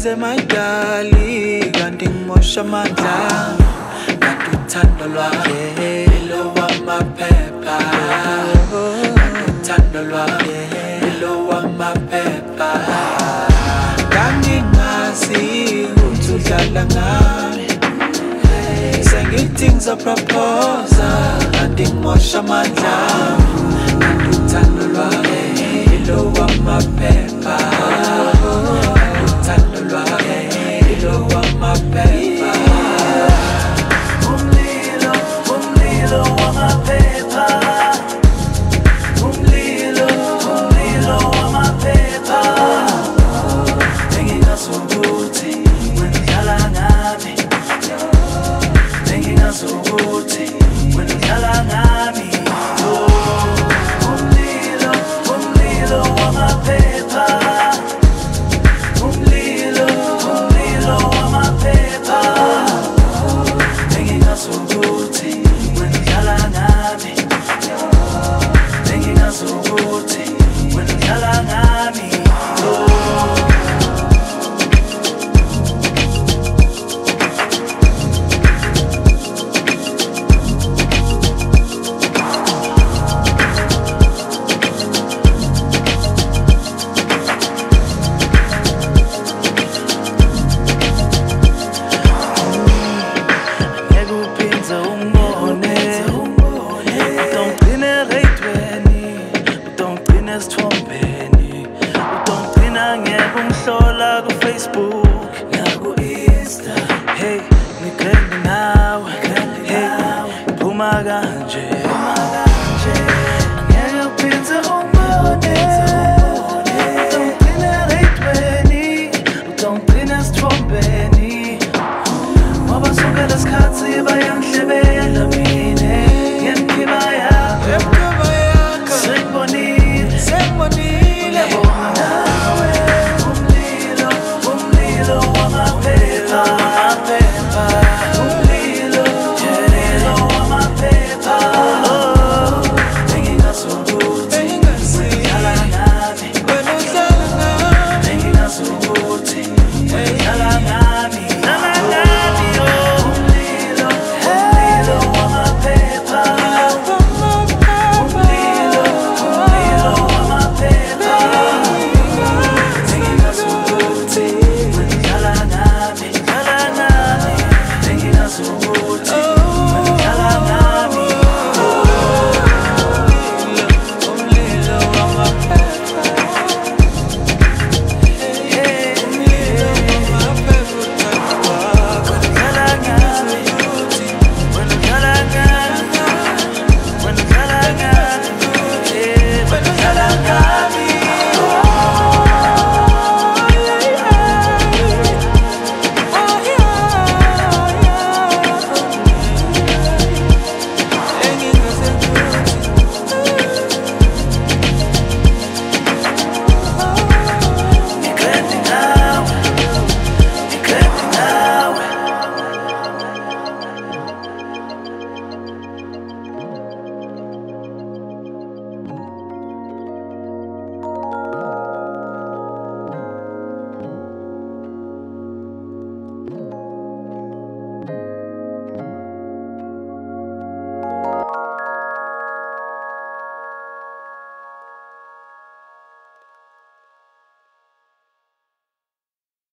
my darling, kanti ngimosha amandla. Kanti uthando lwami lowamaphepha. Kanti uthando lwami lowamaphepha. Kangingazi ukuthi udlala ngami. Sengithi ngizopropose, kanti ngimosha amandla. Kanti uthando lwami lowamaphepha. Kanti uthando lwami lowamaphepha. Umlilo wamaphepha. Umlilo wamaphepha. Bengingazukuthi wena udlala ngami. Bengingazukuthi wena udlala ngami. Umlilo wamaphepha. Umlilo wamaphepha. Bengingazukuthi wena udlala ngami. Bengingazukuthi wena udlala ngami. Ngiyakungihlola ku-Facebook naku-Insta. Hey, ngigende nawe. Hey, phuma kanje. Angeke uphinde ungibone. Udongigcina ereyidweni, udongigcina esithombeni. Ngoba sonke lesikhathi